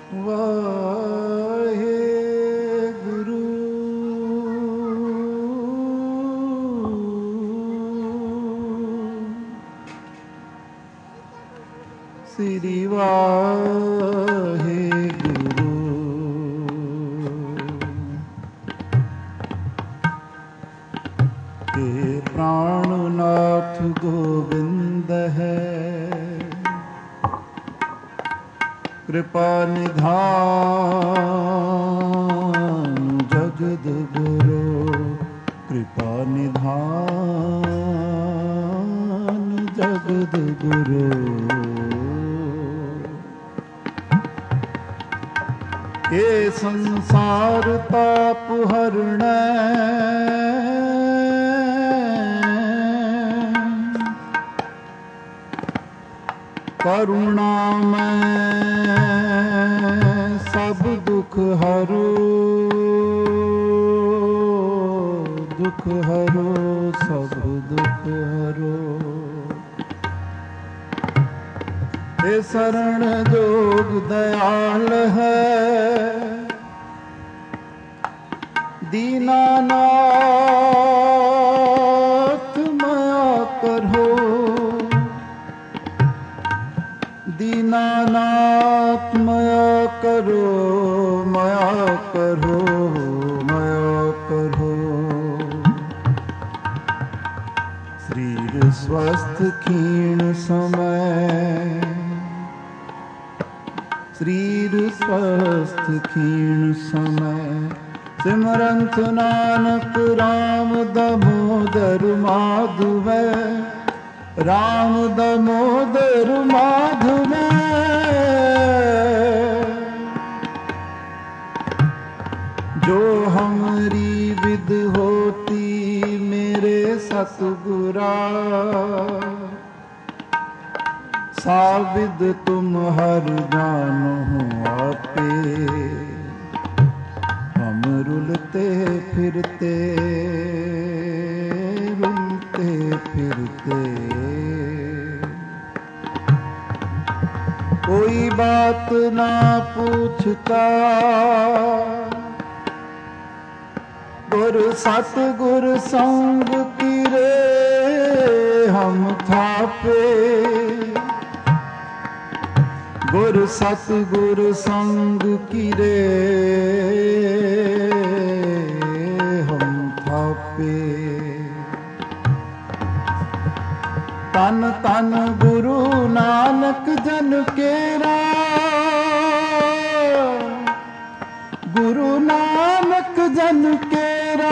ਵਾਹਿਗੁਰੂ। ਸ੍ਰੀ ਵਾਹਿਗੁਰੂ। हे प्राणनाथ गोविंद है, कृपा निधान जगद गुरु, कृपा निधान जगद गुरु। ये संसार ताप हरणै, करुणा मैं सब दुख हरो, दुख हरो सब दुख हरो। हे शरण जोग दयाल है, दीनानाथ माया करो, दीनानाथ माया करो, माया करो, माया करो। शरीर स्वस्थ क्षीण समय, शरीर स्वस्थ क्षीण समय। सिमरंत नानक राम दामोदर माधव, राम दामोदर माधव। जो हमारी विद होती मेरे सतगुरा, साविद तुम हर जानो आपे। हम रुलते फिरते, रुलते फिरते, कोई बात ना पूछता, गुर सतगुर संग कीरे हम थापे। गुर सतगुर संग कीरे हम थापे। तन तन गुरु नानक जन केरा, गुरु नानक जन केरा।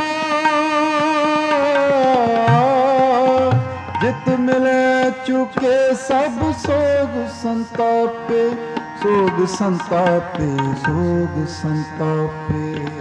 जित मिले चुके सब सोग संतापे, सोग संतापे, सोग संतापे।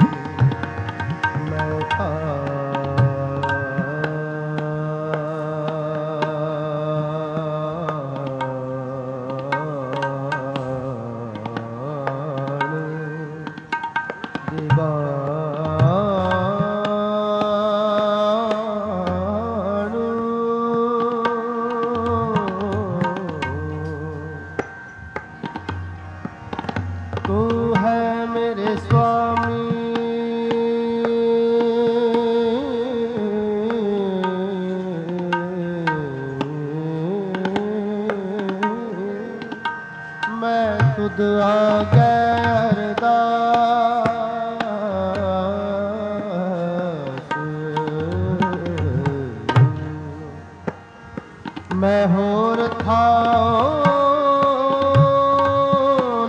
मैं होर थाओ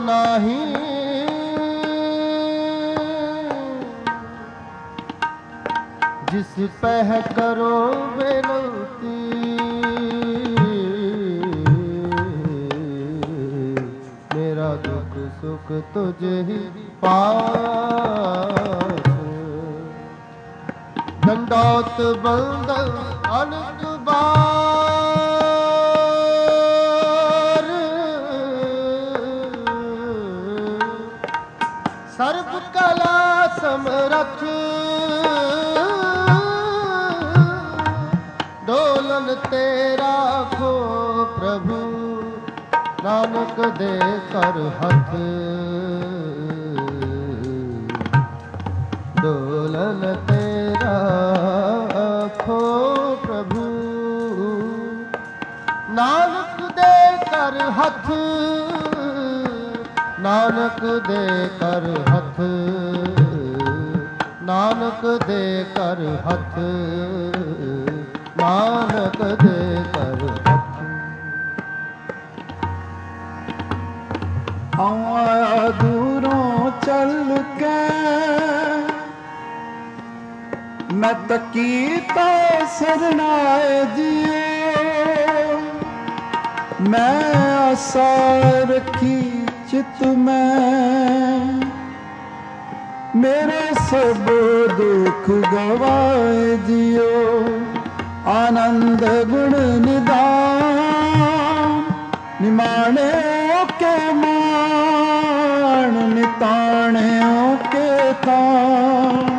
नहीं, जिस पह करो बेनती। मेरा दुख सुख तुझे ही पास, दंडौत बंदन अनंत बार। सर्व कला समरथ डोलन तेरा खो प्रभु, नानक दे कर हथ। ਹੱਥ, ਨਾਨਕ ਦੇ ਕਰ ਹੱਥ, ਨਾਨਕ ਦੇ ਕਰ ਹੱਥ, ਨਾਨਕ ਦੇ ਕਰ ਹੱਥ। ਆਇਆ ਦੂਰੋਂ ਚੱਲ ਕੇ ਮੈਂ ਤਕੀ ਤਾ ਸਰਨਾਏ ਜੀਓ, ਮੈਂ ਆਸਾ ਰੱਖੀ ਚਿਤ ਮੈਂ, ਮੇਰੇ ਸਭ ਦੁੱਖ ਗਵਾਏ ਜੀਓ। ਆਨੰਦ ਗੁਣ ਨਿਦਾਨ ਨਿਮਾਣਿਓ ਕੇ ਮਾਣ, ਨਿਤਾਣਿਓ ਕੇ ਤਾਣ,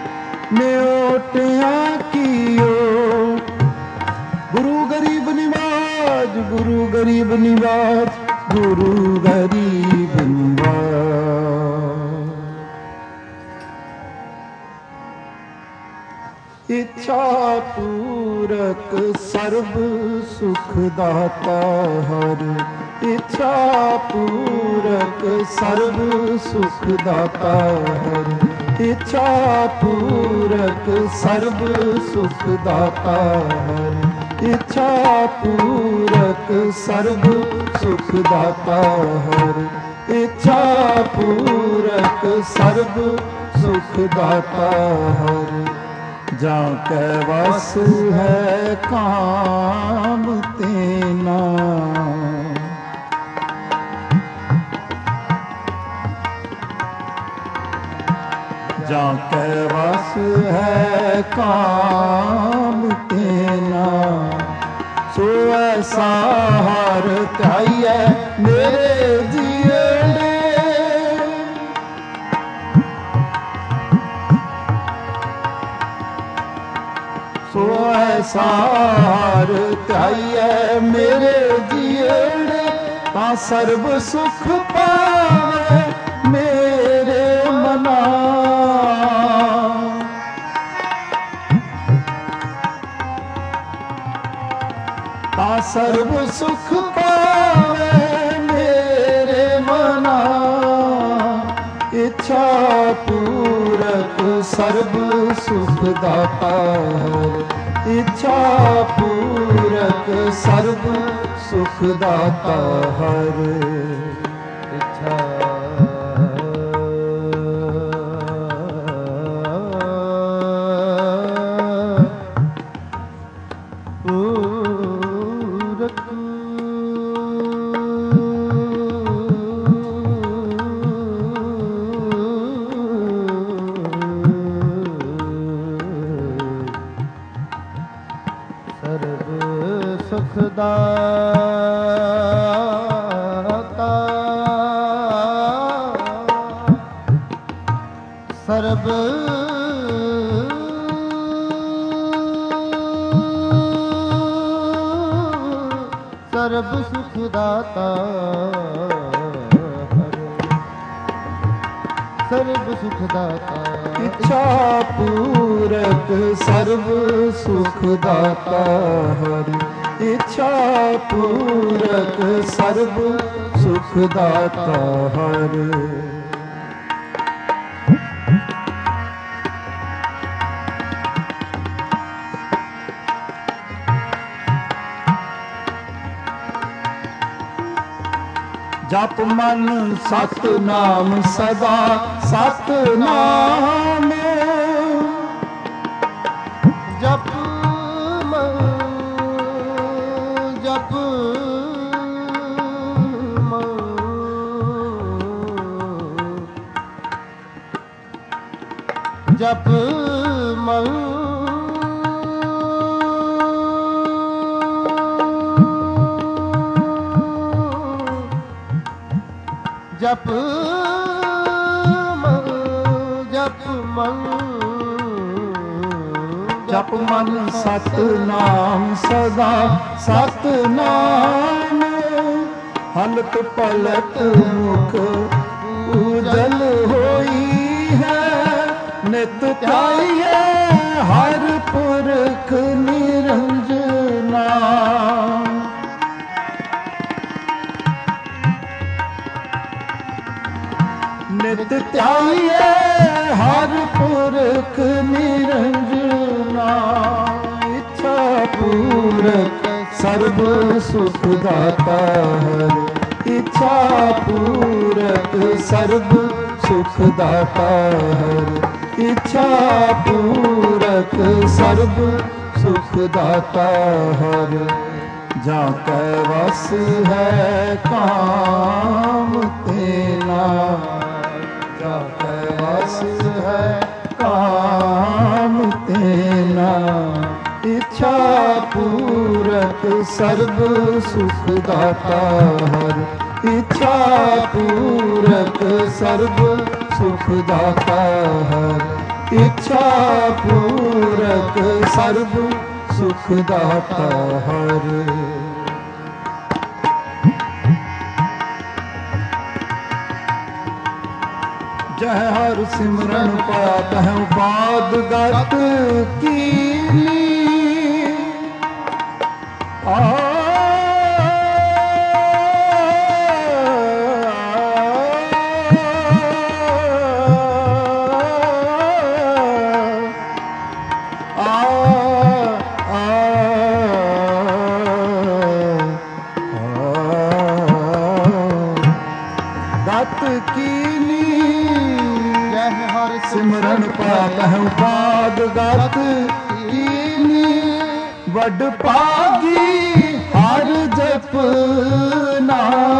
ਨਿਓਟਿਆਂ ਕੀਓ। ਗੁਰੂ ਗਰੀਬ ਨਿਵਾਜ, ਗੁਰੂ ਗਰੀਬ ਨਿਵਾਜ, ਗੁਰੂ ਗਰੀਬ ਨਿਵਾਜ। ਇੱਛਾ ਪੂਰਕ ਸਰਬ ਸੁਖ ਦਾਤਾ ਹਰਿ, ਇੱਛਾ ਪੂਰਕ ਸਰਬ ਸੁਖ ਦਾਤਾ ਹਰਿ, ਇੱਛਾ ਪੂਰਕ ਸਰਬ ਸੁਖ ਦਾਤਾ ਹਰਿ, ਇੱਛਾ ਪੂਰਕ ਸਰਬ ਸੁਖ ਦਾਤਾ ਹਰਿ, ਇੱਛਾ ਪੂਰਕ ਸਰਬ ਸੁਖ ਦਾਤਾ ਹਰਿ। ਜਾਂ ਕੈ ਵਸ ਹੈ ਕਾਮ ਤੇਨਾ, ਜਾਂ ਕੈ ਵਸ ਹੈ ਕਾਮ ਤੇਨਾ, ਸੋ ਐਸਾ ਹਰ ਧਿਆਈਐ ਮੇਰੇ ਜੀਅੜੇ। ਸੋ ਐਸਾ ਹਰ ਧਿਆਈਐ ਮੇਰੇ ਜੀਅੜੇ, ਤਾਂ ਸਰਬ ਸੁਖ ਪਾਵੇ ਮੇਰੇ ਮਨਾ। ਤਾਂ ਸਰਬ ਸੁਖ ਪਾਵੇ ਮੇਰੇ ਮਨਾ, ਇੱਛਾ ਪੂਰਕ ਸਰਬ ਸੁਖ ਦਾਤਾ ਹਰਿ, ਇੱਛਾ ਪੂਰਕ ਸਰਬ ਸੁਖ ਦਾਤਾ ਹਰਿ। ਇੱਛਾ ਸਰਬ ਸਰਬ ਸੁਖ ਦਾਤਾ ਸਰਬ ਸੁਖ ਦਾਤਾ। ਇੱਛਾ ਪੂਰਕ ਸਰਬ ਸੁਖ ਦਾਤਾ ਹਰਿ, ਇੱਛਾ ਪੂਰਕ ਸਰਬ ਸੁਖ ਦਾਤਾ ਹਰਿ। ਜਪ ਮਨ ਸਤਿਨਾਮ ਸਦਾ ਸਤਿਨਾਮ, ਜਪ ਮਨ ਜਪ ਮਨ ਜਪ ਮਨ ਜਪ ਮਨ ਜਪ ਮਨ ਜਪ ਮਨ ਸਤਿਨਾਮ ਸਦਾ ਸਤਿਨਾਮ, ਹਲਤ ਪਲਟ ਮੁਖ ਉਜਲ ਹੋਈ ਹੈ, ਨਿਤ ਧਿਆਈਐ ਹਰ ਪੁਰਖ ਨਿਰੰਜਨਾ। ਨਿਤ ਧਿਆਈਏ ਹਰ ਪੁਰਖ ਨਿਰੰਜਨਾ ਇੱਛਾ ਪੂਰਕ ਸਰਬ ਸੁਖ ਦਾਤਾ ਹਰਿ ਇੱਛਾ ਪੂਰਕ ਸਰਬ ਸੁਖ ਦਾਤਾ ਹਰਿ ਇੱਛਾ ਪੂਰਕ ਸਰਬ ਸੁਖ ਦਾਤਾ ਹਰਿ ਜਾਂ ਕੈ ਵਸ ਹੈ ਕਾਮ ਤੇਨਾ ਜਾਂ ਕੈ ਵਸ ਹੈ ਕਾਮ ਤੇਨਾ ਇੱਛਾ ਪੂਰਕ ਸਰਬ ਸੁਖ ਦਾਤਾ ਹਰਿ ਇੱਛਾ ਪੂਰਕ ਸਰਬ ਸੁਖ ਦਾਤਾ ਹਰਿ ਇੱਛਾ ਪੂਰਕ ਸਰਬ ਸੁਖ ਦਾਤਾ ਹਰਿ ਜਹ ਹਰ ਸਿਮਰਨ ਪਾਇਆ ਤਹਿ ਬਾਦ ਗਤ ਕੀਨੀ ਸਿਮਰਨ ਪਾਵਹਿ ਬਾਦ ਗਤ ਕੀਨੀ ਵਡ ਭਾਗੀ ਹਰ ਜਪਨਾ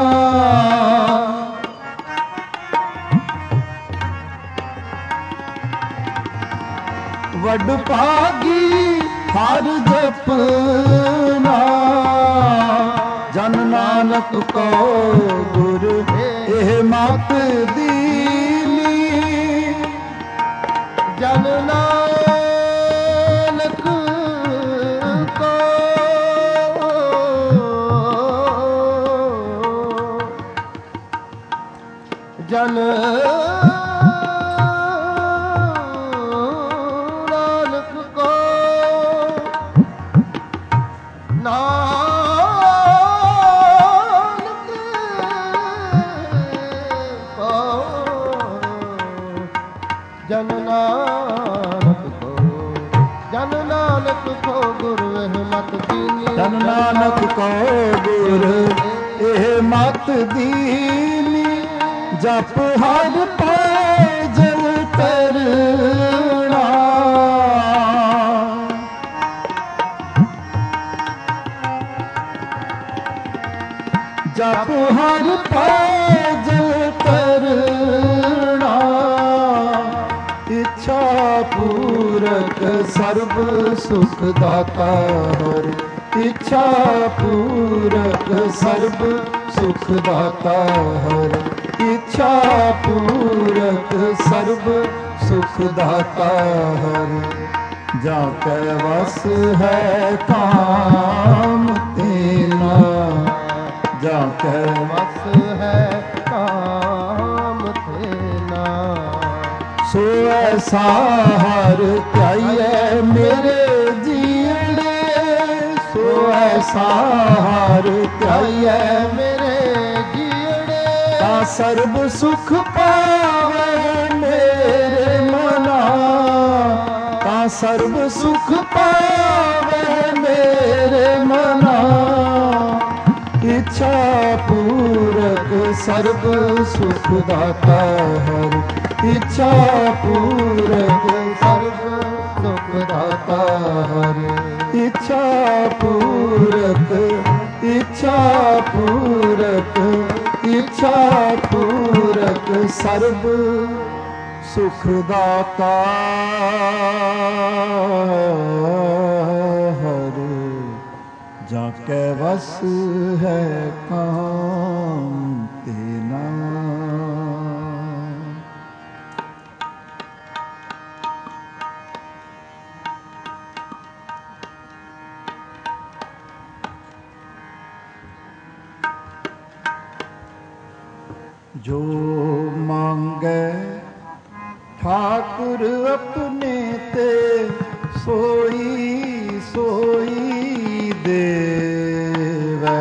ਵਡ ਭਾਗੀ ਹਰ ਜਪਨਾ ਜਨ ਨਾਨਕ ਕੋ ਗੁਰ ਇਹ ਮਤ ਦੀਨੀ ਜਨ ਨਾਨਕ ਕੋ ਜਨ ਨਾਨਕ ਕੋ ਜਨ ਨਾਨਕ ਕੋ ਗੁਰ ਇਹ ਮਤ ਦੀਨੀ ਜਨ ਨਾਨਕ ਕੋ ਗੁਰ ਇਹ ਮਤ ਦੀਨੀ ਜਪ ਹਰ ਪਾਏ ਜਲ ਕਰਣਾ ਜਪ ਹਰ ਪਾਏ ਜਲ ਕਰਣਾ ਇੱਛਾ ਪੂਰਕ ਸਰਬ ਸੁਖ ਦਾਤਾ ਹਰਿ ਇੱਛਾ ਪੂਰਕ ਸਰਬ ਸੁਖ ਦਾਤਾ ਹਰਿ ਇੱਛਾ ਪੂਰਕ ਸਰਬ ਸੁਖ ਦਾਤਾ ਹਰਿ ਜਾਂ ਕੈ ਵਸ ਹੈ ਕਾਮ ਤੇਨਾ ਜਾਂ ਕੈ ਵਸ ਹੈ ਕਾਮ ਤੇਨਾ ਸੋ ਐਸਾ ਹਰ ਧਿਆਈਐ ਮੇਰੇ ਜੀਣੇ ਸੋ ਐਸਾ ਹਰ ਧਿਆਈਐ ਮੇਰੇ ਜੀਣੇ ਤਾਂ ਸਰਬ ਸੁਖ ਪਾਵੇ ਮੇਰੇ ਮਨਾ ਤਾਂ ਸਰਬ ਸੁਖ ਪਾਵੇ ਮੇਰੇ ਮਨਾ ਇੱਛਾ ਪੂਰਕ ਸਰਬ ਸੁਖ ਦਾਤਾ ਹਰਿ ਇੱਛਾ ਪੂਰਕ ਸਰਬ ਸੁਖ ਦਾਤਾ ਹਰਿ ਇੱਛਾ ਪੂਰਕ ਇੱਛਾ ਪੂਰਕ ਇੱਛਾ ਪੂਰਕ ਸਰਬ ਸੁਖ ਦਾਤਾ ਹਰਿ ਜਾਂ ਕੈ ਵਸ ਹੈ ਕਾਮ ਤੇਨਾ ਜੋ ਮੰਗੈ ਠਾकुर अपने ते सोई सोई देवै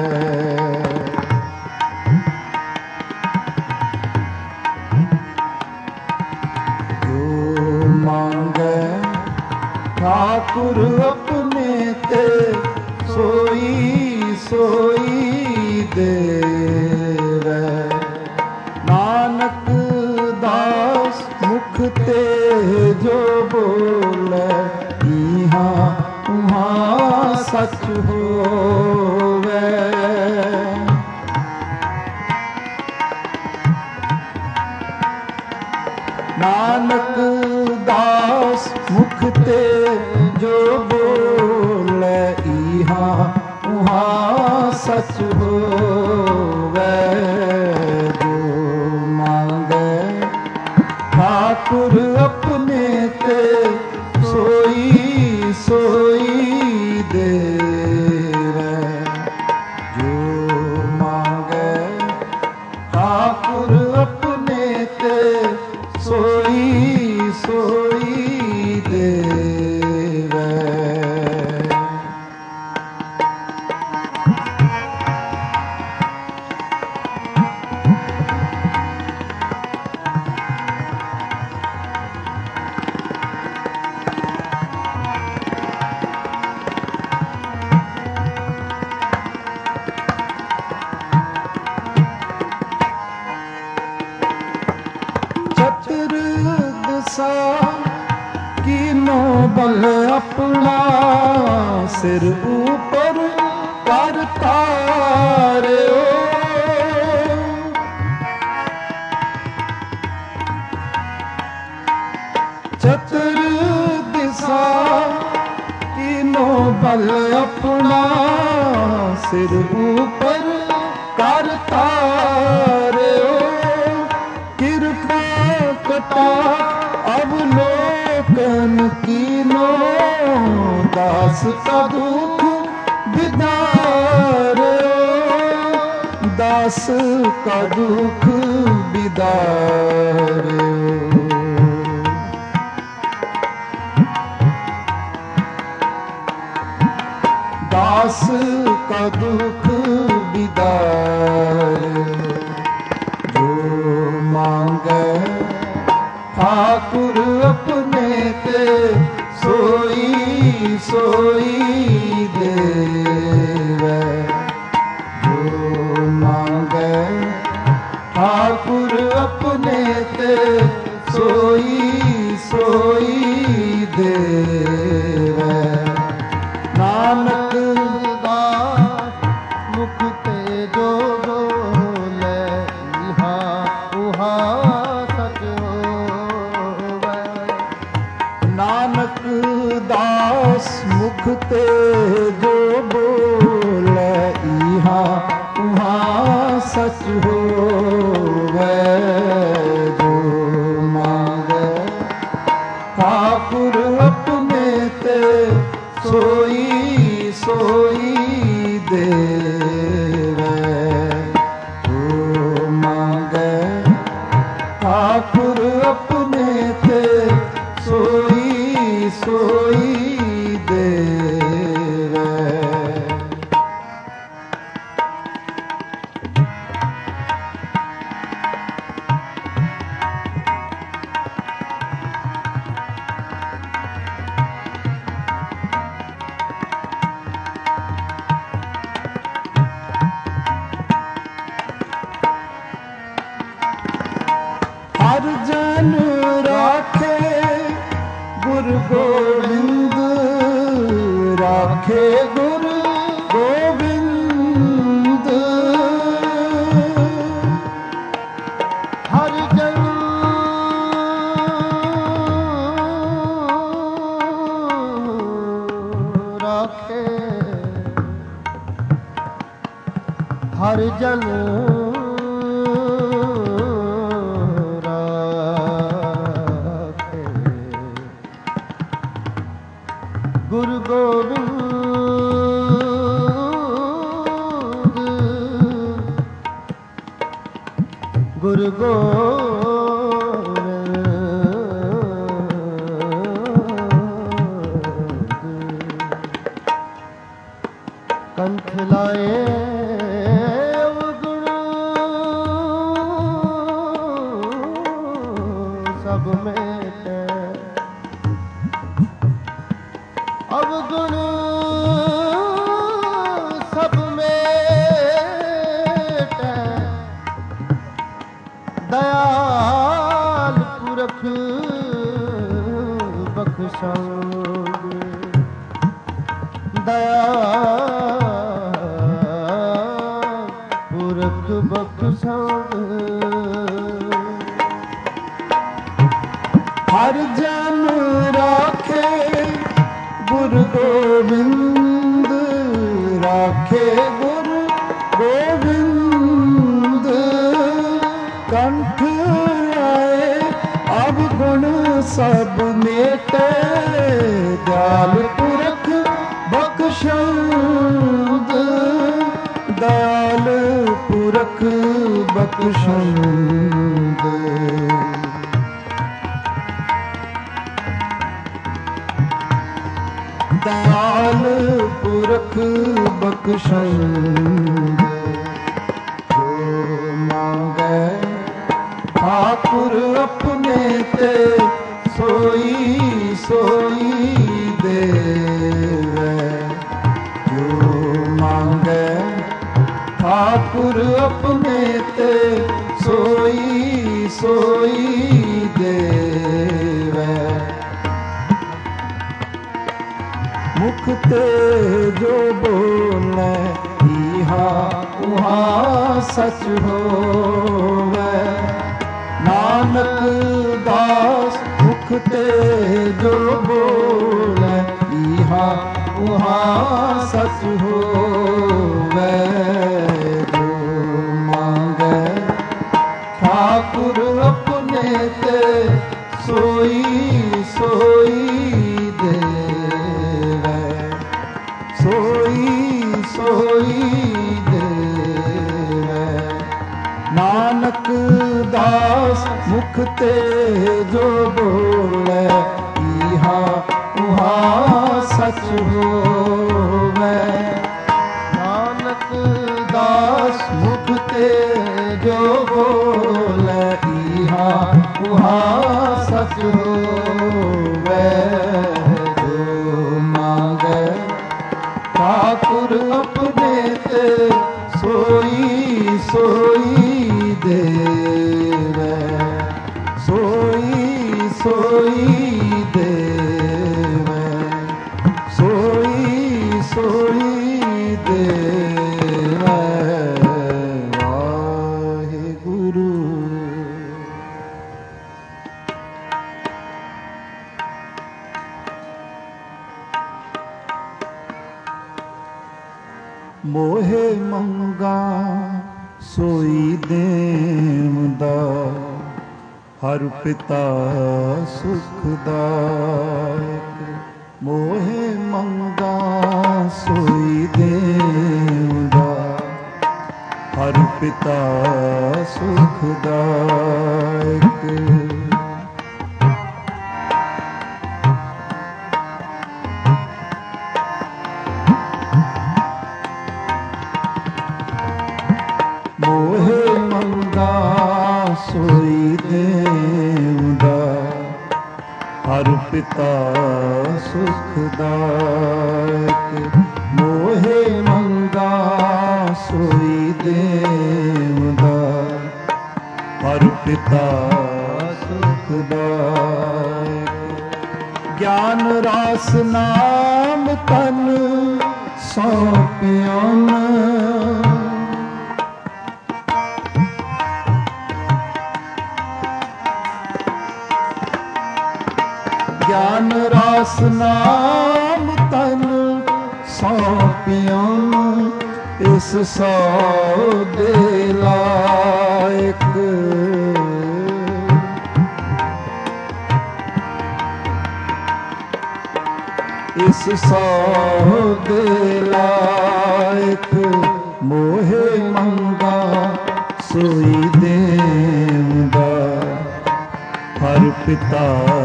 ठाकुर अपने ते सोई सोई देवै। नानक दास मुख ते जो बोले इहाँ उहाँ सच होवे। नानक दास मुख ते जो बोले इहाँ उहाँ सच होवे। जो मांगे ठाकुर अपने ते सोई सोई देवै। जो मांगे ठाकुर अपने ते सोई सोई देवै। चतुर्दशा कीनो बल अपना सिर ऊपर करता रे। चतुर्दशा कीनो बल अपना सिर ऊपर करता रे। कृपा कटा अवलोकन कीनो दास का दुख बिदारे। दास का दुख बिदारे। दास का दुख बिदारे। जो मांगे ठाकुर अपने ते सोई सोई देवै। जो मांगे ठाकुर अपने ते सोई सोई देवै। नानक दास मुख ते जो बोले इहाँ उहाँ सच होवे। नानक दास मुख ते जो बोले इहाँ उहाँ सच होवे। जो मांगे ठाकुर अपने ते सोई सोई देवै। जो मांगे ठाकुर अपने ते सोई सोई देवै। हर जन राखे गुरु गोविंद राखे गुरु गोविंद। हर जन राखे हर जन राखे गुरु गोविंद गुरु गोविंद। कंठ लाए अवगुण सब मेटे। अवगुण सब मेटै, दयाल पुरख बख्शाओगे, दयाल पुरख बख्शाओगे। हर जन राखे गुरु गोविंद, राखे गुरु गोविंद। कंठ आए अवगुण सब मेटे, दयाल पुरख बख्शद, दयाल पुरख बख्शद। दयाल पुरख बख्शद। जो मांगे ठाकुर अपने ते, सोई सोई देवे। जो मांगे ठाकुर अपने ते, सोई सोई देवे। मुख ते जो बोले, इहा उहा सच होवे। नानक दास मुख ते जो बोले, इहा उहा सच होवे। जो मांगे ठाकुर अपने ते, सोई सोई देवे। सोई सोई देवे। नानक दास मुख ते जो बोले, इहा उहा सच होवे। नानक दास मुख ते जो बोले, इहा उहा सच होवे। जो मांगे ठाकुर अपने ते, सोई सोई देवे। सोई सोई देवे। सोई सोई देवे। वाहिगुरु। मोहे मंगा सोई देवदा, हर पिता सुखदायक। मोहे मंगा सोई देवदा, हर पिता सुखदायक। मोहे मंगा सोई देवदा, हर पिता सुखदायक। मोहे मंगा सोई देवदा, हर पिता सुखदायक। ज्ञान रास नाम तन सौंपियोन, ज्ञान रास नाम तन सौंपियोन। इस सौदे लायक। इस सौदे लायक। मोहे मंगा सोई देवदा, हर पिता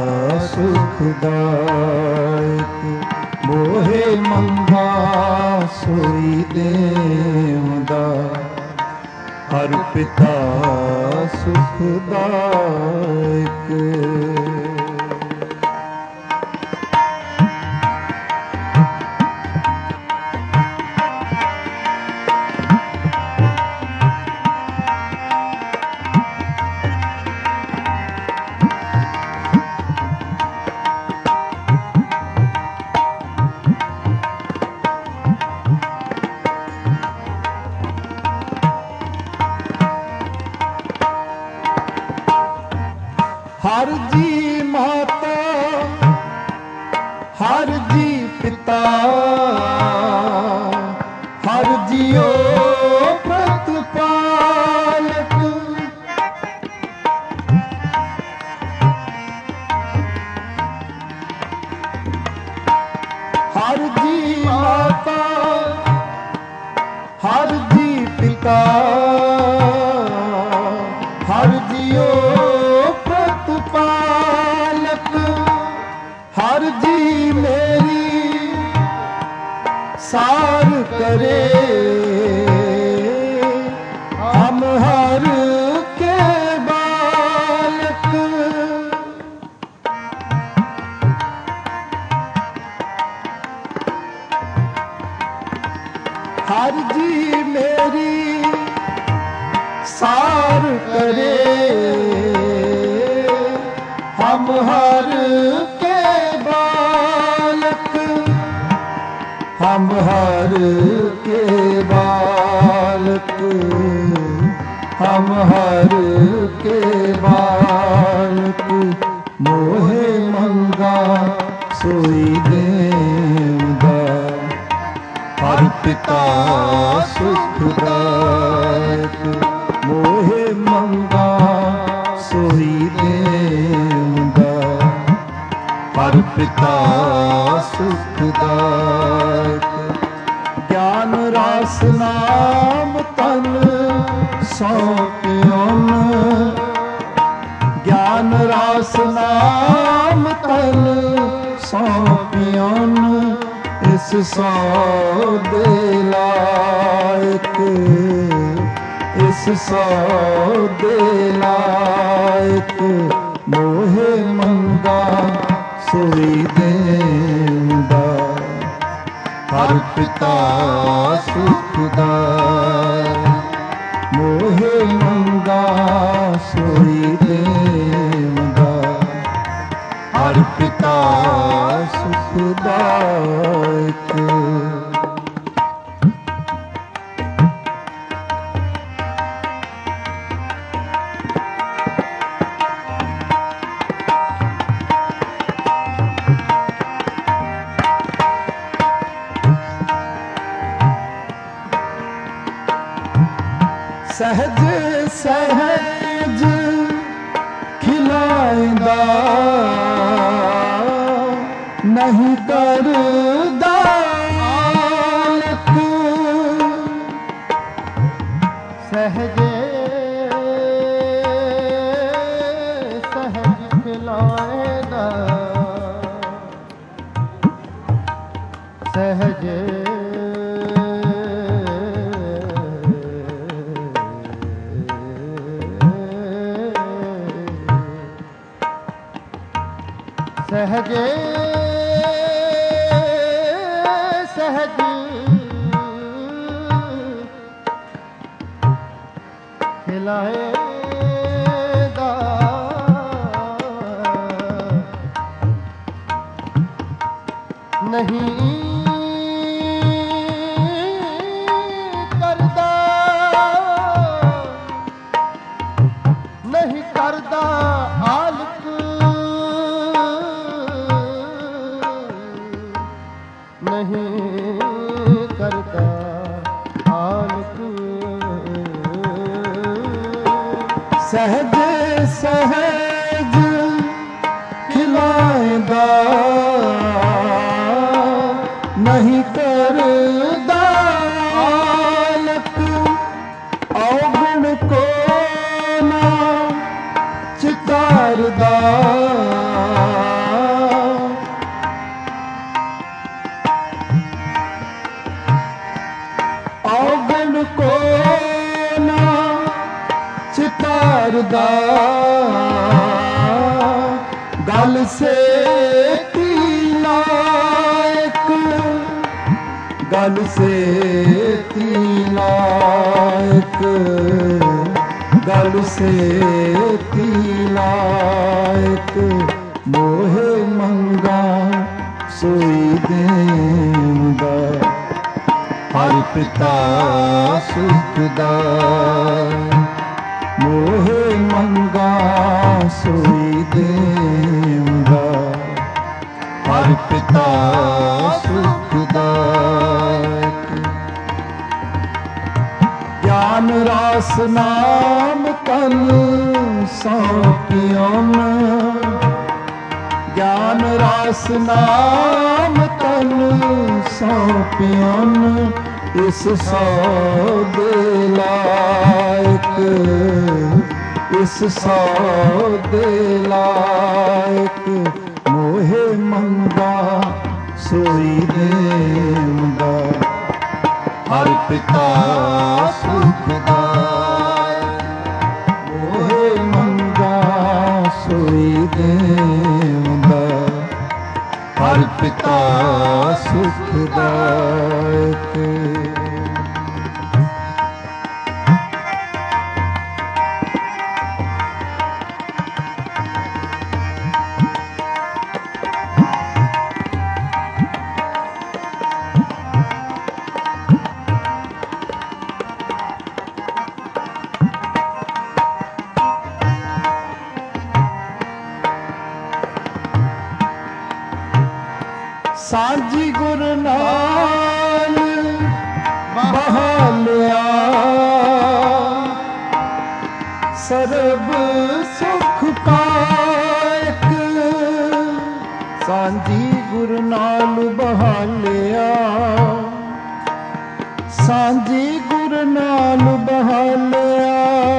सुखदायक। मोहे मंगा सोई देवदा, हर पिता सुखदायक। ਹਰ ਜੀ ਮਾਤਾ, ਹਰ ਜੀ ਪਿਤਾ, ਹਰ ਜੀਓ ਪ੍ਰਤਪਾਲਕ। ਹਰ ਜੀ ਮਾਤਾ, ਹਰ ਜੀ ਪਿਤਾ, ਹਰ ਜੀਓ ਪ੍ਰਤਪਾਲਕ। ਹਰ ਜੀ ਮੇਰੀ ਸਾਰ ਕਰੇ, ਹਮ ਹਰ ਕੇ ਬਾਲਕ। ਹਰ ਜੀ ਮੇਰੀ ਸਾਰ ਕਰੇ, ਹਮ ਹਰ ਕੇ ਬਾਲਕ। ਹਮ ਹਰ ਕੇ ਬਾਲਕ, ਹਮ ਹਰ ਕੇ ਬਾਲਕ। ਮੋਹਿ ਮੰਗਾ ਸੋਈ ਦੇਂਦਾ, ਹਰ ਪਿਤਾ ਸੁਖਦਾਇਕ। ਮੋਹਿ ਮੰਗਾ ਸੋਈ ਦੇਂਦਾ, ਹਰ ਪਿਤਾ ਸੁਖਦਾਇਕ। ਗਿਆਨ ਰਸ ਨਾਮ ਤਨ ਸੌਂਪਿਓਨ, ਗਿਆਨ ਰਸ ਨਾਮ ਤਨ ਸੌਂਪਿਓਨ। ਇਸ ਸੌਦੇ ਲਾਇਕ, ਇਸ ਸੌਦੇ ਲਾਇਕ। ਮੋਹਿ ਮੰਗਾ ਸੋਈ ਦੇਂਦਾ, ਹਰ ਪਿਤਾ ਸੁਖਦਾਇਕ। ਮੋਹਿ ਮੰਗਾ ਸੋਈ ਦੇਂਦਾ, ਹਰ ਪਿਤਾ ਸੁਖਦਾਇਕ। ਸਹਿਜ ਸਹਿਜ ਖਿਲਾਇਂਦਾ, ਨਹੀਂ ਕਰਦਾ ਆਲਕ। ਸਹਿਜ ਸਹਿਜ ਖਿਲਾਇਂਦਾ, ਸਹਿਜ ਸਹਜੇ ਸਹਜ ਖਿਲਾਏਦਾ, ਨਹੀਂ ਕਰਦਾ, ਨਹੀਂ ਕਰਦਾ ਆਲਕ। ਨਹੀਂ ਕਰਦਾ ਆਲਕ। ਸਹਿਜ ਸਹਿਜ ਖਿਲਾਇਂਦਾ, ਨਹੀਂ ਕਰਦਾ ਆਲਕ। ਔਗਣ ਕੋ ਨਾ ਚਿਤਾਰਦਾ, ਔਗਣ ਕੋ ਨਾ ਚਿਤਾਰਦਾ। ਗਲ ਸੇਤੀ ਲਾਇਕ, ਗਲ ਸੇਤੀ ਲਾਇਕ, ਗਲ ਸੇਤੀ ਲਾਇਕ। ਮੋਹਿ ਮੰਗਾ ਸੋਈ ਦੇਂਦਾ, ਹਰ ਪਿਤਾ ਸੁਖਦਾਇਕ। ਮੋਹਿ ਮੰਗਾ ਸੋਈ ਦੇਵਾਂਗਾ। ਹਰ ਪਿਤਾ ਸੁਖ ਦਾਇਕ। ਗਿਆਨ ਰਸ ਨਾਮ ਤਨ ਸੌਂਪਿਓਨ। ਗਿਆਨ ਰਸ ਨਾਮ ਤਨ ਸੌਂਪਿਓਨ। ਇਸ ਸੌਦੇ ਲਾਇਕ। ਇਸ ਸੌਦੇ ਲਾਇਕ। ਮੋਹਿ ਮੰਗਾ ਸੋਈ ਦੇਵਾਂਗਾ। ਹਰ ਪਿਤਾ ਸੁਖ ਦਾਇਕ। ਮੋਹਿ ਮੰਗਾ ਸੋਈ ਦੇਵਾਂਗਾ। ਹਰ ਪਿਤਾ ਸੁਖ ਦਾਇਕ। ਸਾਂਝੀ ਗੁਰ ਨਾਲ ਬਹਾਲਿਆ। ਸਰਬ ਸੁਖ ਪਾਇਕ। ਸਾਂਝੀ ਗੁਰ ਨਾਲ ਬਹਾਲਿਆ। ਸਾਂਝੀ ਗੁਰ ਨਾਲ ਬਹਾਲਿਆ।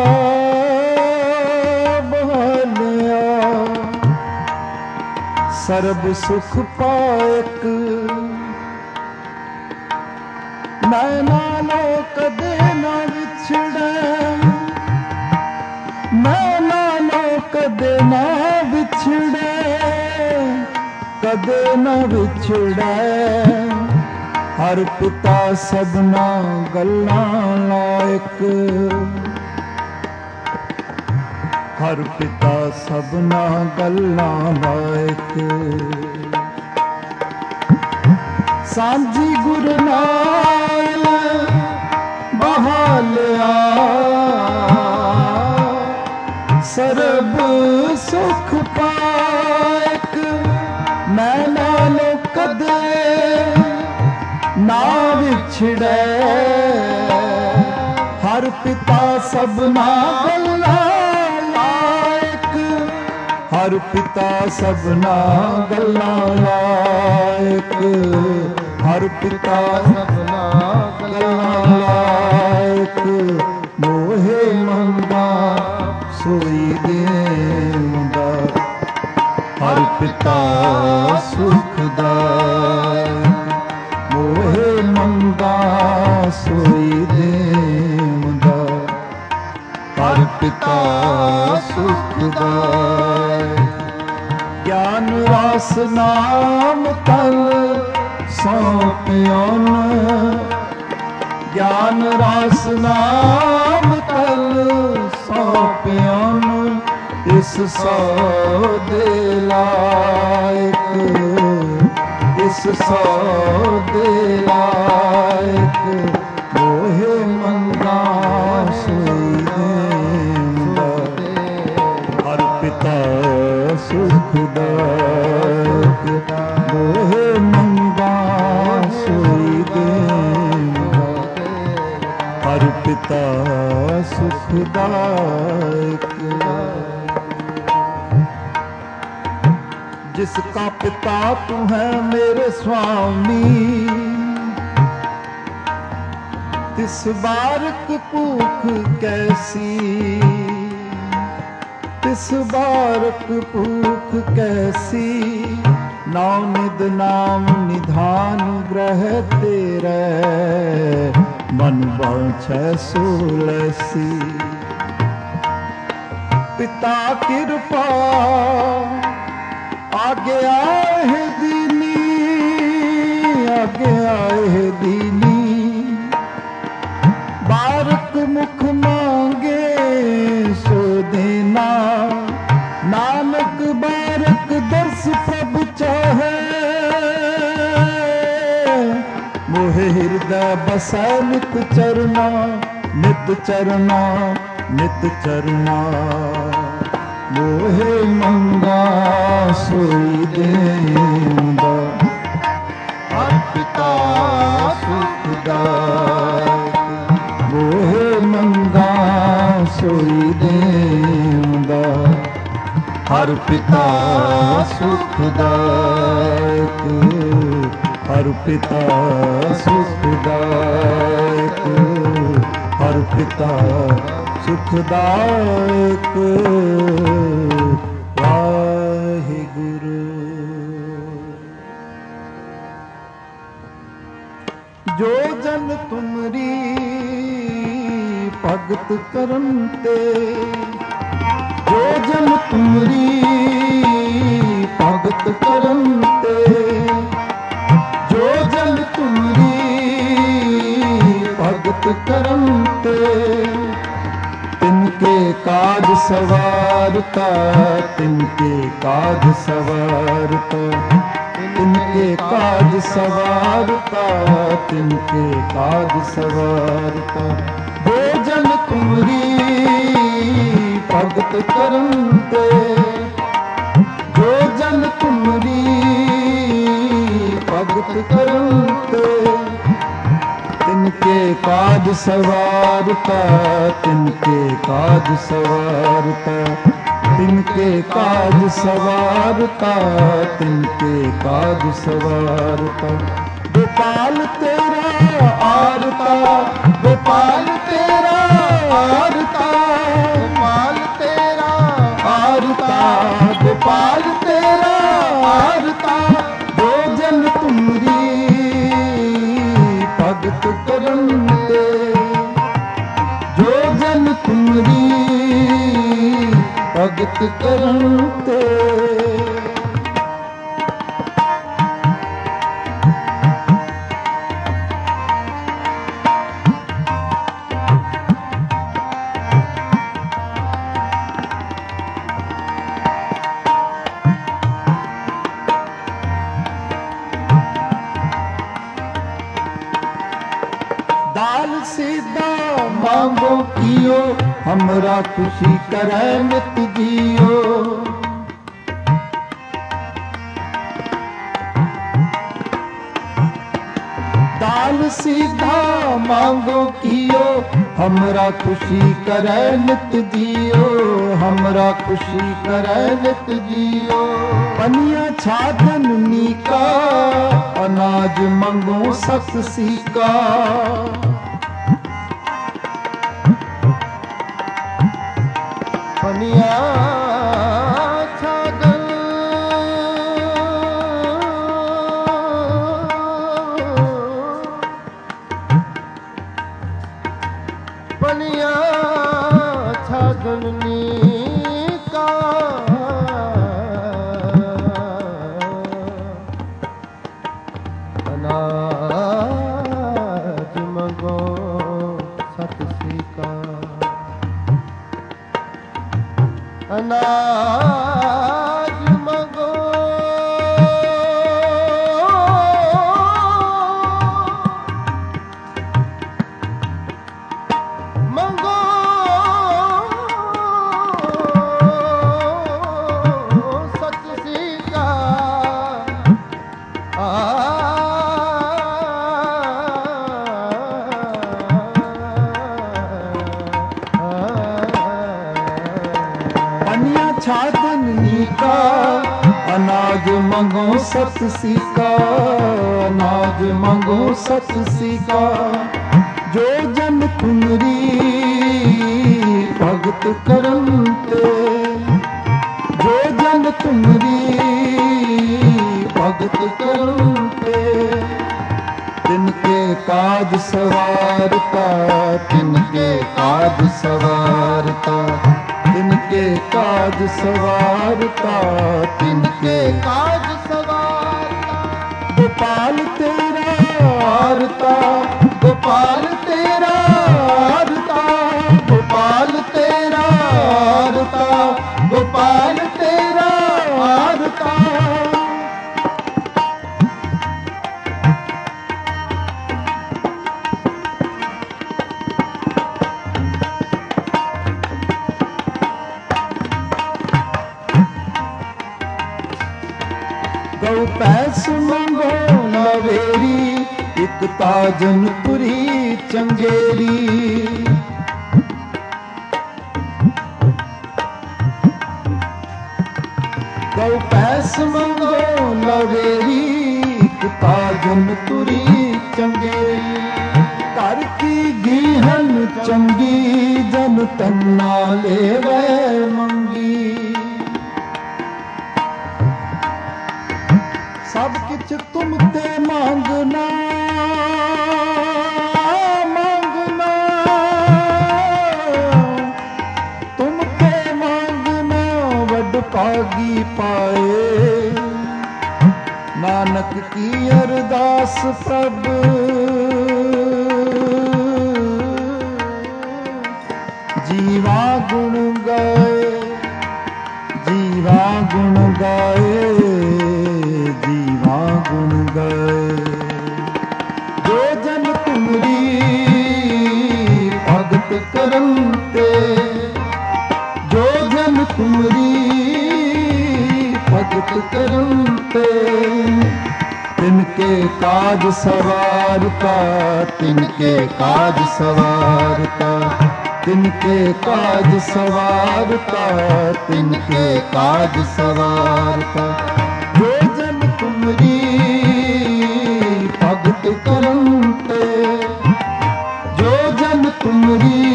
ਸਰਬ ਸੁਖ ਪਾਇਕ। ਮੈਂ ਨਾਲੋਂ ਕਦੇ ਨਾ ਵਿਛੜੈ। ਮੈਂ ਨਾਲੋਂ ਕਦੇ ਨਾ ਵਿਛੜੈ। ਕਦੇ ਨਾ ਵਿਛੜੈ। ਹਰ ਪਿਤਾ ਸਭਨਾ ਗੱਲਾਂ ਲਾਇਕ। ਹਰ ਪਿਤਾ ਸਭਨਾ ਗੱਲਾਂ ਲਾਇਕ। ਸਾਂਝੀ ਗੁਰ ਨਾਲ ਬਹਾਲਿਆ। ਸਰਬ ਸੁਖ ਪਾਇਕ। ਮੈਂ ਨਾਲ ਕਦੇ ਨਾ ਵਿਛੜੈ। ਹਰ ਪਿਤਾ ਸਭਨਾ ਗੱਲਾਂ। ਹਰ ਪਿਤਾ ਸਭਨਾ ਗੱਲਾਂ ਲਾਇਕ। ਹਰ ਪਿਤਾ ਸਭਨਾ ਗੱਲਾਂ ਲਾਇਕ। ਮੋਹਿ ਮੰਗਾ ਸੋਈ ਦੇਵਾਂਗਾ। ਹਰ ਪਿਤਾ ਸੁਖ ਦਾਇਕ। ਮੋਹਿ ਮੰਗਾ ਸੋਈ ਦੇਵਾਂਗਾ। ਹਰ ਪਿਤਾ ਸੁਖ ਦਾਇਕ। ਗਿਆਨ ਰਸ ਨਾਮ ਤਨ ਸੌਂਪਿਓਨ। ਗਿਆਨ ਰਸ ਨਾਮ ਤਨ ਸੌਂਪਿਓਨ। ਇਸ ਸੌਦੇ ਲਾਇਕ। ਇਸ ਸੌਦੇ ਲਾਇਕ। ਮੋਹਿ ਮੰਗਾ ਸੋਈ ਦੇਵਾਂਗਾ। ਹਰ ਪਿਤਾ ਸੁਖ ਦਾਇਕ। ਮੋਹਿ ਮੰਗਾ ਸੋਈ ਦੇਵਾਂਗਾ। ਹਰ ਪਿਤਾ ਸੁਖ ਦਾਇਕ। जिसका पिता तू है मेरे स्वामी। तिस बारक भूख कैसी। तिस बारक भूख कैसी। नाम निद नाम निधान ग्रह तेरे। मन बांछै सोलैसी। पिता कृपा आगे आए दीनी। आगे आए दीनी। बारक मुख मांगे सो देना। नानक बारक दर्श प्रभ चाहे। मोहे हृदय बसै नित चरना। नित चरना नित चरना। मोहे मंगा सोई देंदा, हर पिता सुखदायक। मोहे मंगा सोई देंदा, हर पिता सुखदायक, हर पिता सुखदायक, हर पिता सुखदायक। वाहिगुरु। जो जन तुमरी भगत करन ते, जो जन तुमरी भगत करन ते, जो जन तुमरी भगत करन ते, तिनके काज सवारता, तिनके काज सवारता, तिनके काज सवारता, तिनके काज सवारता। जो जन तुमरी भगत करन ते, जो जन तुमरी भगत करन ते, तिनके काज सवारता, तिनके काज सवारता, तिनके काज सवारता, तिनके काज सवारता। गोपाल तेरा आरता, गोपाल तेरा आरता, गोपाल तेरा आरता, गोपाल तेरा आरता। जो जन तुमरी भगत करन ते, जो जन तुमरी भगत करन ते। दाल सीधा मांगो कियो, हमरा खुशी करे नित जियो। दाल सीधा मांगो कियो, हमरा खुशी करे नित जियो, हमरा खुशी करे नित जियो। पनिया छाजन नीका, अनाज मंगो सत सीका। पनिया छागल पनिया छागल नीका, अनाज मंगो सत सीका। अनाज मंगो मंगो सत सीका। पनिया छाजन नीका, अनाज मंगो सत सीका, अनाज मंगो सत सीका। जो जन तुमरी भगत करन ते, जो जन तुमरी भगत करन ते, तिनके काज सवारता, तिनके काज सवारता, तिनके काज सवारता, तिनके काज सवारता। गोपाल तेरा आरता, गोपाल तेरा आरता, गोपाल तेरा आरता, गोपाल तेरा आरता। कौ पैस मंगो लवेरी, एक ताजनपुरी चंगेरी। कौ पैस मंगो लवेरी, एक ताजनपुरी चंगेरी। कर की गीहन चंगी, जन तन्ना लेवे मंगी। सब किछ तुम ते मांगना, मांगना तुम ते मांगना, वड पागी पाए। नानक की अरदास प्रभ, जीवा गुण गाए, जीवा गुण गाए, जीवा गुण गाए। जो जन तुमरी भगत करंते, जो जन तुमरी भगत करंते। तिनके काज सवारता, तिनके काज सवारता, तिनके काज सवारता, तिनके काज सवारता। जो जन तुमरी भगत करंते, जो जन तुमरी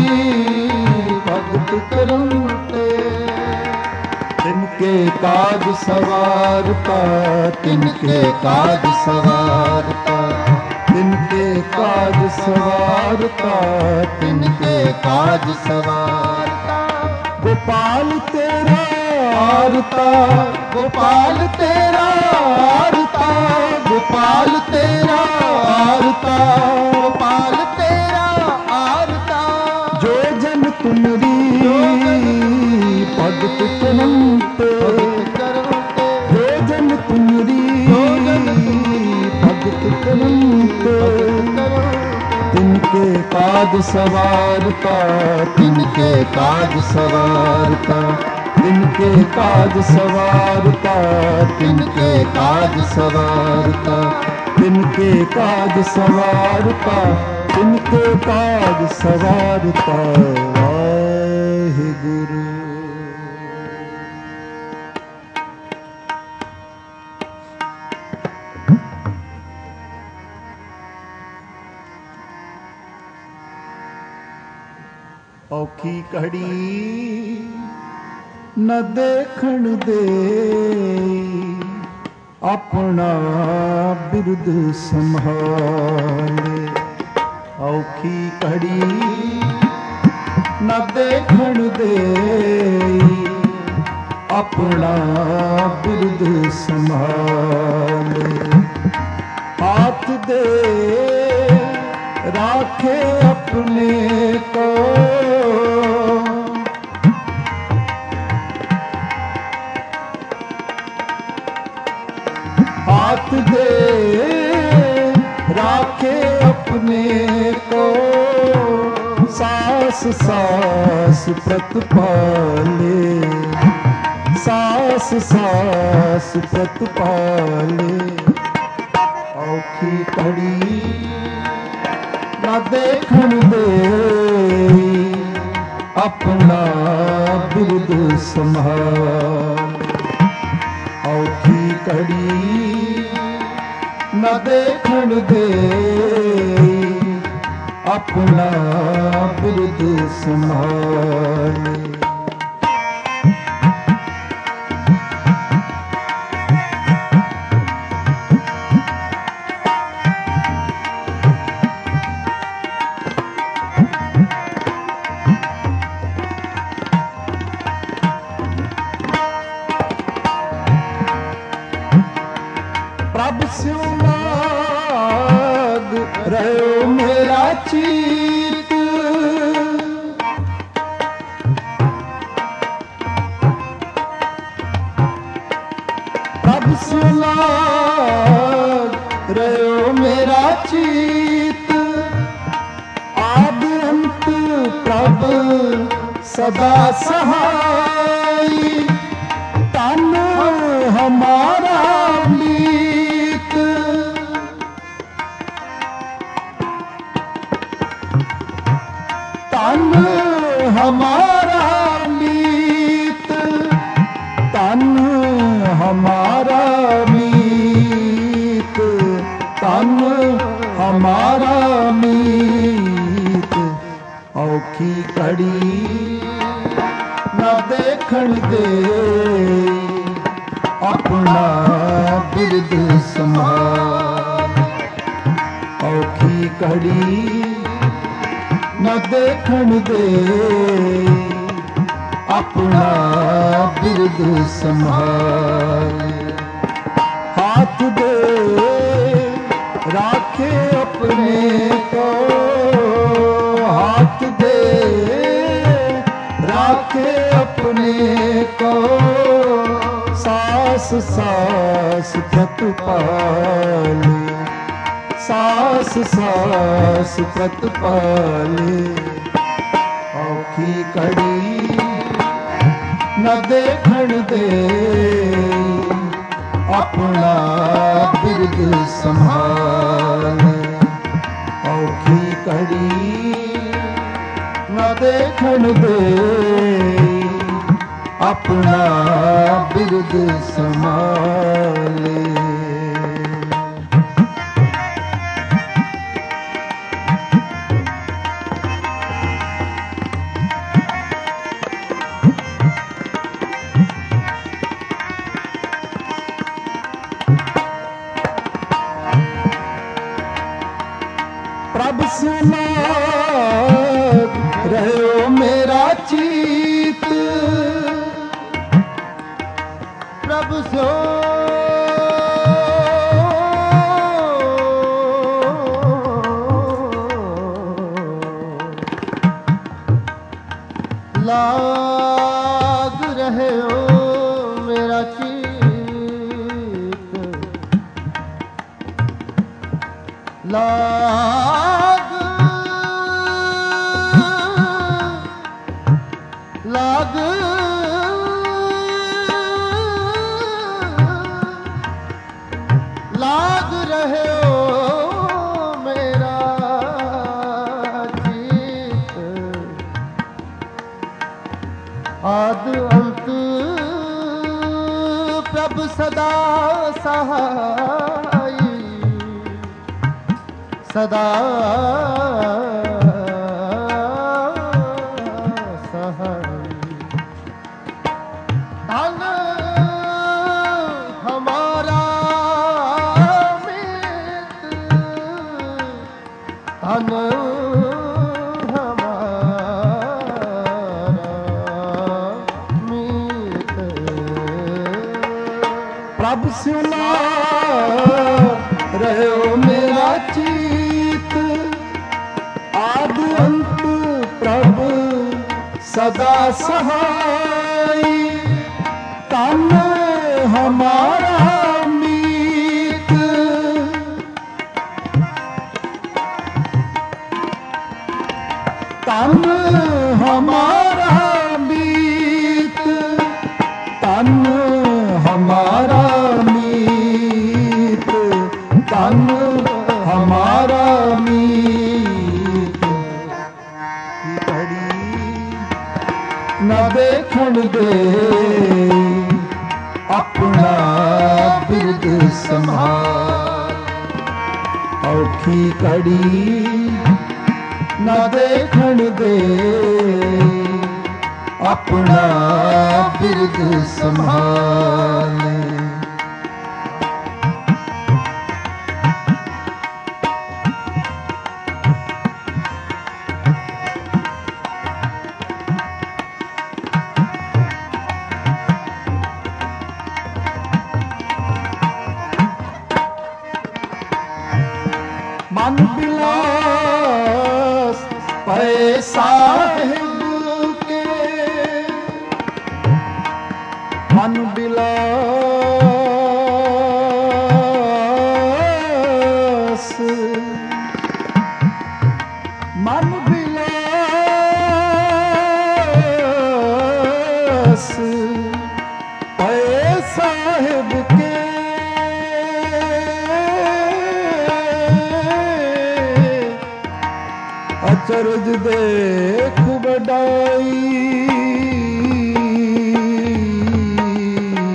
भगत करंते। तिनके काज सवारता, तिनके काज सवारता, तिनके काज सवारता, तिनके काज सवारता। गोपाल तेरा आरता, गोपाल तेरा आरता, गोपाल तेरा आरता, गोपाल तेरा आरता। जो जन तुमरी भगत करंते, जो जन तुमरी भगत करंते। तिनके काज सवारता, तिनके काज सवारता, तिनके काज सवारता, तिनके काज सवारता, तिनके काज सवारता, तिनके काज सवारता। वाहिगुरु। औखी घड़ी न देखण दे, अपना बिरद संभाले। औखी घड़ी न देखण दे, अपना बिरद संभाले। हाथ दे राखे अपने को, हाथ दे राखे अपने को। सास सास प्रतिपाले, सास सास प्रतिपाले। औखी घड़ी न देखण दे, अपना बिरद संभाल। औखी घड़ी न देखण दे, अपना बिरद संभाल। प्रभु स्यों लाग रहो मेरा चीत, प्रभु स्यों लाग रहो मेरा चीत। आदि अंत प्रभु सदा सहाय, तन हमारा तन हमारा मीत, तन हमारा मीत, औखी कड़ी न देखण दे अपना बिरद संभाल। औखी कड़ी न देखण दे अपना बिरद संभाल। हाथ दे राखे अपने को, हाथ दे राखे अपने को, सास सास प्रतिपाले, सास सास प्रतिपाले। औखी कड़ी न देखण दे अपना बिरद संभाल। औखी कड़ी न देखण दे अपना बिरद संभाले। प्रभु सुना रहो मेरा चीत, प्रभु सो लाग रहे हो मेरा चीत, लाग लाग लाग रहे हो मेरा चीत। आद अंत प्रभु सदा सहाय, सदा सहाय। धन हमारा मीत, धन प्रभु सुना रहो मेरा चीत। आद अंत प्रभु सदा सहाय, तन हमारा मीत, तन हमारा मीत, तन हमारा मीत, तन हमारा मीत। घड़ी न देखण दे अपना बिरद संभाल। औखी कड़ी न देखण दे अपना बिरद संभाल। मन बिलास पैसा के, मन बिलास, मन बिलास पैसा के। अचरज देख बड़ाई,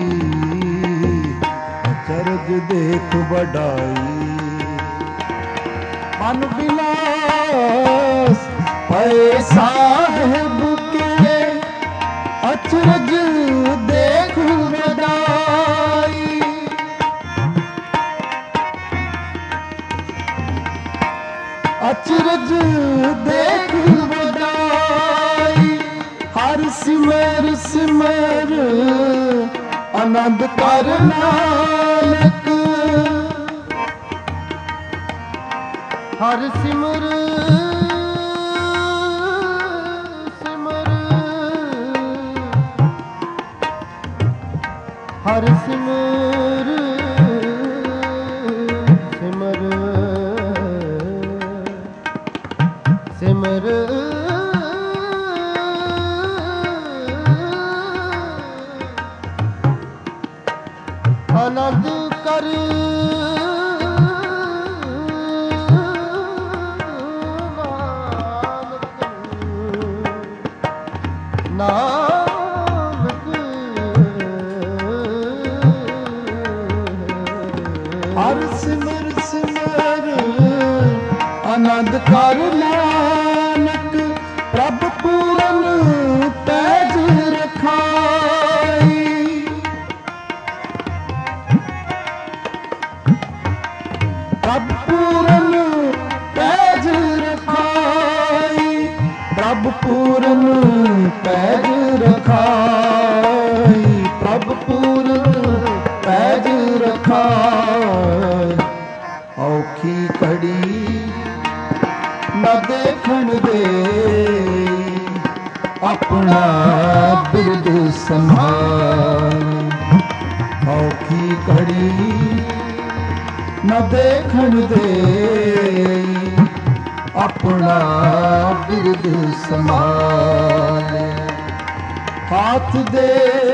ਵਡਾਈ। ਮਨ ਬਿਲਾਸ ਪਏ ਸਾਹਿਬ ਕੇ ਅਚਰਜ ਦੇਖ ਵਡਾਈ। ਅਚਰਜ ਦੇਖ ਵਡਾਈ। ਹਰ ਸਿਮਰ ਸਿਮਰ ਆਨੰਦ ਕਰ ਨਾਨਕ। ਹਰ ਸਿਮਰ ਸਿਮਰ ਹਰ ਸਿਮਰ ਸਿਮਰ ਸਿਮਰ ਆਨੰਦ ਕਰ ਨਾਨਕ। ਹਰ ਸਿਮਰ ਸਿਮਰ ਆਨੰਦ ਕਰ ਨਾਨਕ। ਪ੍ਰਭ ਪੂਰਨ ਪੈਜ ਰਖਾਈ। ਪ੍ਰਭ ਪੂਰਨ ਪੈਜ ਰਖਾਈ। ਪ੍ਰਭ ਪੂਰਨ ਪੈਜ ਰਖਾਈ। ਪ੍ਰਭ ਪੂਰਨ ਪੈਜ ਰਖਾਈ। ਔਖੀ ਘੜੀ ਨ ਦੇਖਣ ਦੇ ਆਪਣਾ ਬਿਰਦ ਸੰਭਾਲ। ਔਖੀ ਘੜੀ ਨ ਦੇਖਣ ਦੇ ਆਪਣਾ ਬਿਰਦ ਸੰਭਾਲ। ਹਾਥ ਦੇ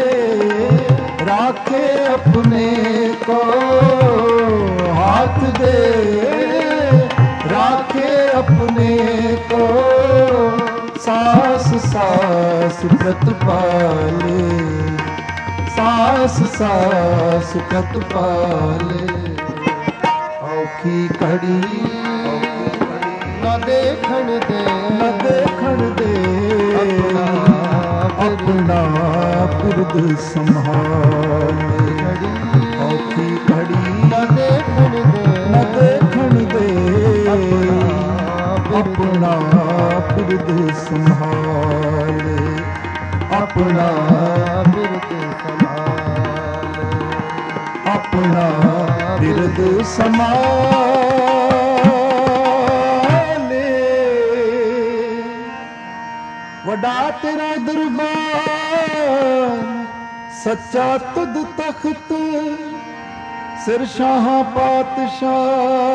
ਰਾਖੇ ਆਪਣੇ ਕੋ। ਹਾਥ ਦੇ ਰਾਖੇ ਆਪਣੇ ਕੋ। ਸਾਸ ਸਾਸ ਪ੍ਰਤਪਾਲੇ। ਸਾਸ ਸਾਸ ਪ੍ਰਤਪਾਲੇ। ਔਖੀ ਘੜੀ ਨ ਦੇਖਣ ਦੇ ਨ ਦੇਖਣ ਦੇ ਆਪਣਾ ਬਿਰਦ ਸੰਭਾਲੇ। ਔਖੀ ਘੜੀ ਨ ਦੇਖਣ ਦੇ ਨ ਦੇਖਣ ਦੇ ਆਪਣਾ ਬਿਰਦ ਸੰਭਾਲੇ। ਆਪਣਾ ਬਿਰਦ ਸੰਭਾਲੇ। ਆਪਣਾ ਬਿਰਦ ਸੰਭਾਲੇ। ਵੱਡਾ ਤੇਰਾ ਦਰਬਾਰ ਸੱਚਾ ਤੁਧ ਤਖਤ। ਸਿਰ ਸ਼ਾਹਾਂ ਪਾਤਸ਼ਾਹ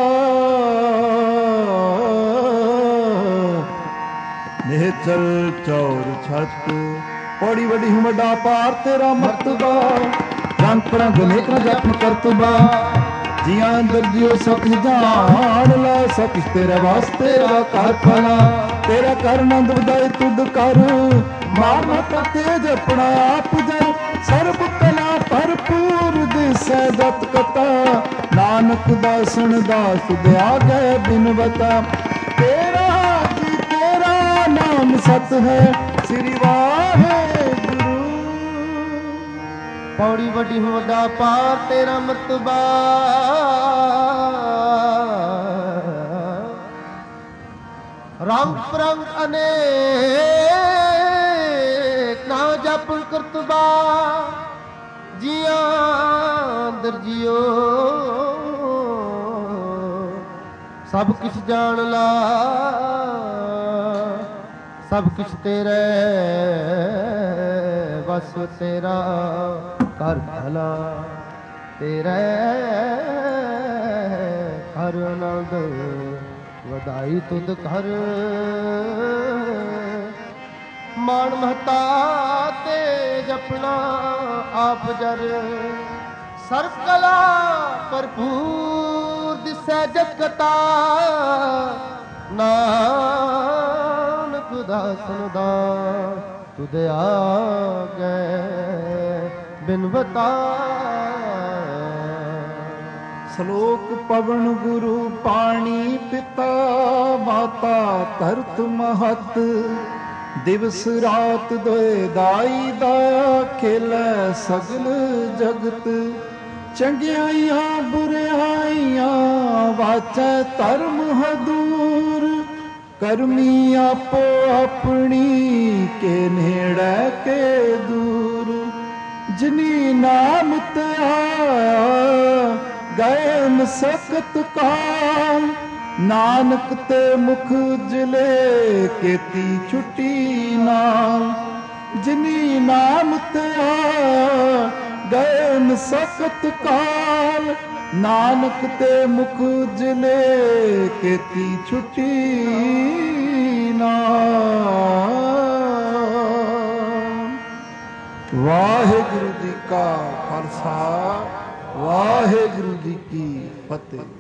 ਨਿਹਚਲ ਚੌਰ ਛੱਤ। ਪੌੜੀ ਵੱਡੀ ਹੂੰ ਵੱਡਾ ਪਾਰ ਤੇਰਾ ਮਰਤਬਾ। ਰੰਗ ਪਰੰਗ ਨੇਤਰ ਜਪਨ ਕਰਤਬਾ। ਜੀਆਂ ਅੰਦਰ ਜਿਉ ਸਭ ਜਾਣ ਲੈ। ਸਭ ਤੇਰੇ ਵਾਸਤੇ ਤੇਰਾ ਕਰ ਭਲਾ। ਤੇਰਾ ਕਰ ਨੰਦ ਵਧਾਏ ਤੁਧ ਕਰ। ਮਾਰ ਮਤਾ ਤੇਜ ਆਪਣਾ ਆਪ ਜਰ। ਸਰਬ ਕਲਾ ਭਰਪੂਰ ਦਿਸੈ ਜਤ ਕਤਾ। ਨਾਨਕ ਦਾਸਨ ਦਾਸ ਦਿਆ ਗਏ ਬਿਨਵਤਾ। ਤੇਰਾ ਜੀ ਤੇਰਾ ਨਾਮ ਸਤ ਹੈ ਸ੍ਰੀ ਵਾਹਿਗੁਰੂ। ਪੌੜੀ ਵੱਡੀ ਹੋਦਾ ਪਾਰ ਤੇਰਾ ਮਰਤਬਾ। ਰੰਗ ਪ੍ਰੰਗ ਅਨੇਕ ਨਾ ਜਪਨ ਕਰਤਬਾ। ਜੀਆਂ ਅੰਦਰ ਜਿਉ ਸਭ ਕੁਛ ਜਾਣ ਲਾ। ਸਭ ਕੁਛ ਤੇਰੇ ਬਸ ਤੇਰਾ ਕਰ ਭਲਾ। ਤੇਰੇ ਕਰ ਆਨੰਦ ਵਧਾਈ ਤੁਧ ਕਰ। ਮਾਣ ਮਹਤਾ ਤੇ ਜਪਣਾ ਆਪ ਜਰ। ਸਰਬ ਕਲਾ ਭਰਪੂਰ ਦਿਸੈ ਜਤ ਕਤਾ। ਨਾਨਕ ਦਾਸਨ ਦਾ ਤੁਧ ਆਗੇ ਬਿਨਵਤਾ। ਸ਼ਲੋਕ ਪਵਨ ਗੁਰੂ ਪਾਣੀ ਪਿਤਾ ਮਾਤਾ ਧਰਤ ਮਹਤ ਦਿਵਸ ਰਾਤ ਦੋਏ ਦਾਈ ਦਾ ਖੇਲੈ ਸਗਲ ਜਗਤ ਚੰਗਿਆਈਆਂ ਬੁਰਿਆਈਆਂ ਵਾਚੈ ਧਰਮ ਹਦੂਰ ਕਰਮੀ ਆਪੋ ਆਪਣੀ ਕੇ ਨੇੜੇ ਕੇ ਦੂਰ ਜਿਨੀ ਨਾਮ ਤੇ ਆਇਆ ਗਏ ਮਸਕਤ ਕਾਲ ਨਾਨਕ ਤੇ ਮੁਖ ਉਜਲੇ ਕੀਤੀ ਛੁੱਟੀ ਨਾਲ ਜਿਨੀ ਨਾਮ ਤੇ ਆਇਆ ਗਏ ਮਸਕਤ ਕਾਲ ਨਾਨਕ ਤੇ ਮੁਖ ਉਜਲੇ ਕੀਤੀ ਛੁੱਟੀ ਨਾਲ। ਵਾਹਿਗੁਰੂ ਜੀ ਕਾ ਖਾਲਸਾ ਵਾਹਿਗੁਰੂ ਜੀ ਕੀ ਫਤਿਹ।